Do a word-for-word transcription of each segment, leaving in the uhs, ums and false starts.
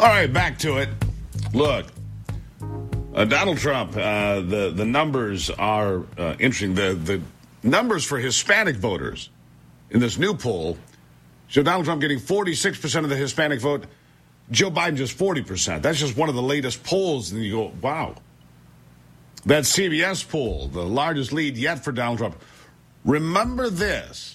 All right, back to it. Look, uh, Donald Trump, uh, the, the numbers are uh, interesting. The, the numbers for Hispanic voters in this new poll show Donald Trump getting forty-six percent of the Hispanic vote, Joe Biden just forty percent. That's just one of the latest polls. And you go, wow. That C B S poll, the largest lead yet for Donald Trump. Remember this.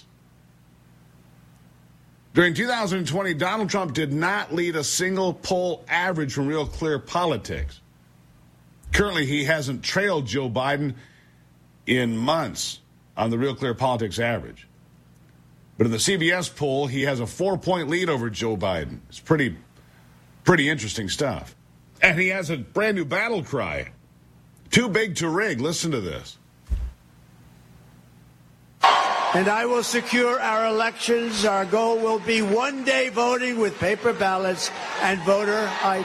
During two thousand twenty, Donald Trump did not lead a single poll average from Real Clear Politics. Currently, he hasn't trailed Joe Biden in months on the Real Clear Politics average. But in the C B S poll, he has a four-point lead over Joe Biden. It's pretty, pretty interesting stuff. And he has a brand new battle cry. Too big to rig. Listen to this. And I will secure our elections. Our goal will be one day voting with paper ballots and voter I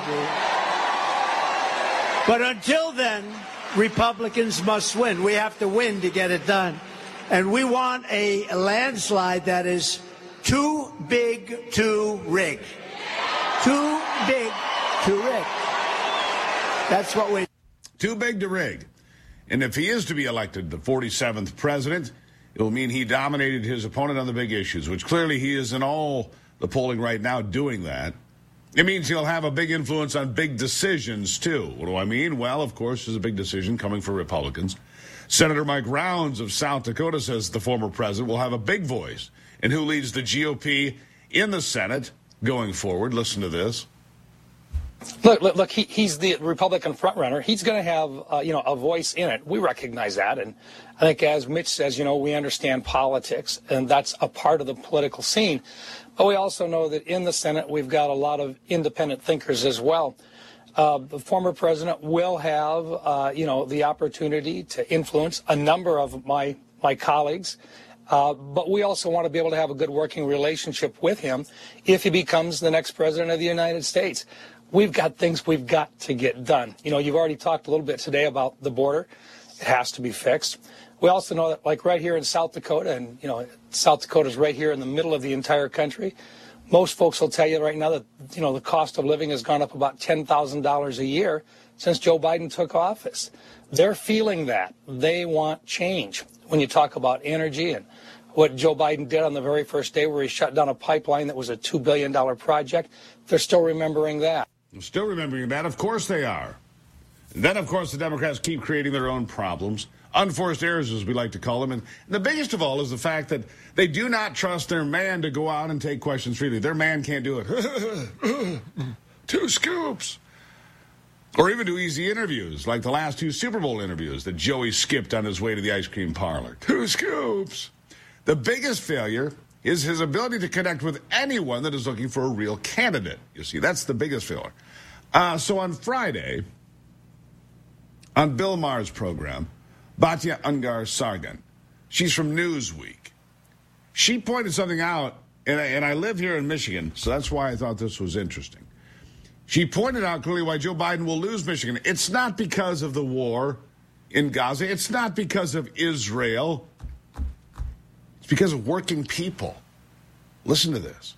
D. But until then, Republicans must win. We have to win to get it done. And we want a landslide that is too big to rig. Too big to rig. That's what we... Too big to rig. And if he is to be elected the forty-seventh president, it will mean he dominated his opponent on the big issues, which clearly he is in all the polling right now doing that. It means he'll have a big influence on big decisions, too. What do I mean? Well, of course, there's a big decision coming for Republicans. Senator Mike Rounds of South Dakota says the former president will have a big voice in who leads the G O P in the Senate going forward. Listen to this. Look, look, look he, he's the Republican frontrunner. He's going to have, uh, you know, a voice in it. We recognize that. And I think, as Mitch says, you know, we understand politics, and that's a part of the political scene. But we also know that in the Senate, we've got a lot of independent thinkers as well. Uh, the former president will have, uh, you know, the opportunity to influence a number of my, my colleagues. Uh, but we also want to be able to have a good working relationship with him if he becomes the next president of the United States. We've got things we've got to get done. You know, you've already talked a little bit today about the border. It has to be fixed. We also know that, like right here in South Dakota, and, you know, South Dakota is right here in the middle of the entire country. Most folks will tell you right now that, you know, the cost of living has gone up about ten thousand dollars a year since Joe Biden took office. They're feeling that. They want change. When you talk about energy and what Joe Biden did on the very first day where he shut down a pipeline that was a two billion dollars project, they're still remembering that. Still remembering that. Of course they are. Then, of course, the Democrats keep creating their own problems. Unforced errors, as we like to call them. And the biggest of all is the fact that they do not trust their man to go out and take questions freely. Their man can't do it. Two scoops. Or even do easy interviews, like the last two Super Bowl interviews that Joey skipped on his way to the ice cream parlor. Two scoops. The biggest failure is his ability to connect with anyone that is looking for a real candidate. You see, that's the biggest failure. Uh, so on Friday, on Bill Maher's program, Batya Ungar-Sargon, she's from Newsweek. She pointed something out, and I, and I live here in Michigan, so that's why I thought this was interesting. She pointed out clearly why Joe Biden will lose Michigan. It's not because of the war in Gaza. It's not because of Israel. It's because of working people. Listen to this.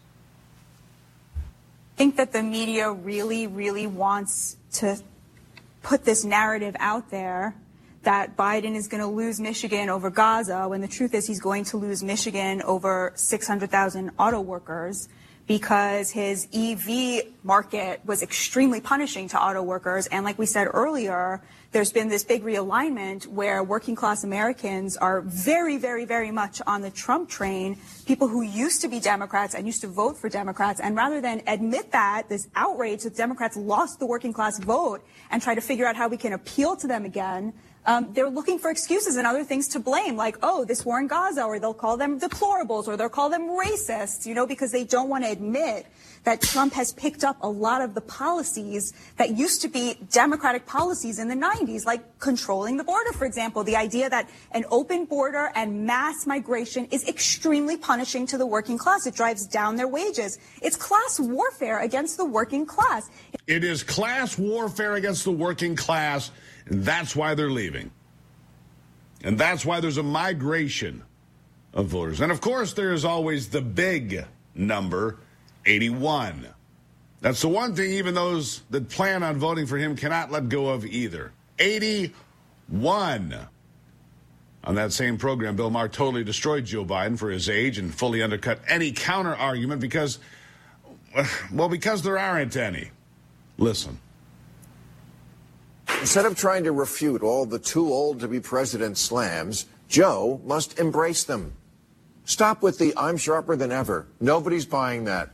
I think that the media really, really wants to put this narrative out there that Biden is going to lose Michigan over Gaza, when the truth is he's going to lose Michigan over six hundred thousand auto workers, because his E V market was extremely punishing to auto workers. And like we said earlier, there's been this big realignment where working class Americans are very, very, very much on the Trump train, people who used to be Democrats and used to vote for Democrats. And rather than admit that, this outrage that Democrats lost the working class vote and try to figure out how we can appeal to them again, Um, they're looking for excuses and other things to blame, like, oh, this war in Gaza, or they'll call them deplorables, or they'll call them racists, you know, because they don't want to admit that Trump has picked up a lot of the policies that used to be Democratic policies in the nineties, like controlling the border, for example. The idea that an open border and mass migration is extremely punishing to the working class. It drives down their wages. It's class warfare against the working class. It is class warfare against the working class. And that's why they're leaving. And that's why there's a migration of voters. And, of course, there is always the big number, eighty-one. That's the one thing even those that plan on voting for him cannot let go of either. eighty-one. On that same program, Bill Maher totally destroyed Joe Biden for his age and fully undercut any counter-argument because, well, because there aren't any. Listen. Instead of trying to refute all the too old to be president slams, Joe must embrace them. Stop with the I'm sharper than ever. Nobody's buying that.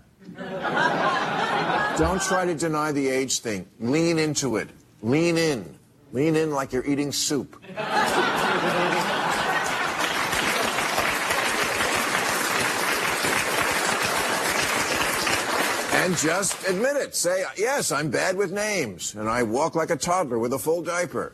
Don't try to deny the age thing. Lean into it. Lean in. Lean in like you're eating soup. And just admit it. Say, yes, I'm bad with names, and I walk like a toddler with a full diaper.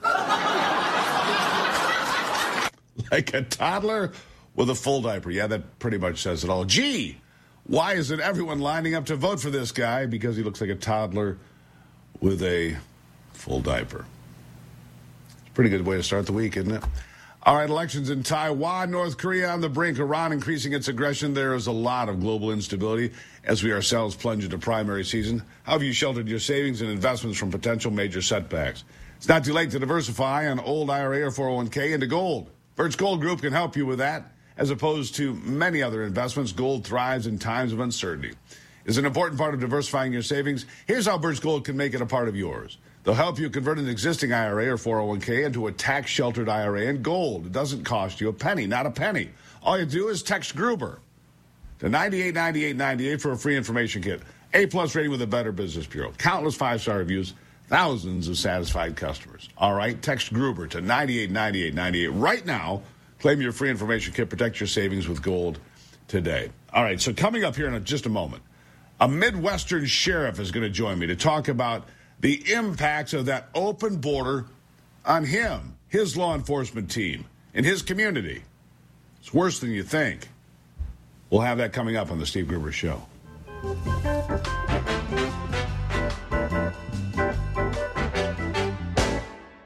Like a toddler with a full diaper. Yeah, that pretty much says it all. Gee, why isn't everyone lining up to vote for this guy? Because he looks like a toddler with a full diaper. It's a pretty good way to start the week, isn't it? All right, elections in Taiwan, North Korea on the brink, Iran increasing its aggression. There is a lot of global instability as we ourselves plunge into primary season. How have you sheltered your savings and investments from potential major setbacks? It's not too late to diversify an old I R A or four oh one k into gold. Birch Gold Group can help you with that. As opposed to many other investments, gold thrives in times of uncertainty. It's an important part of diversifying your savings. Here's how Birch Gold can make it a part of yours. They'll help you convert an existing I R A or four oh one k into a tax-sheltered I R A in gold. It doesn't cost you a penny, not a penny. All you do is text Gruber to ninety-eight ninety-eight ninety-eight for a free information kit. A-plus rating with the Better Business Bureau. Countless five-star reviews, thousands of satisfied customers. All right, text Gruber to ninety-eight ninety-eight ninety-eight right now. Claim your free information kit. Protect your savings with gold today. All right, so coming up here in just a moment, a Midwestern sheriff is going to join me to talk about the impacts of that open border on him, his law enforcement team, and his community. It's worse than you think. We'll have that coming up on the Steve Gruber Show.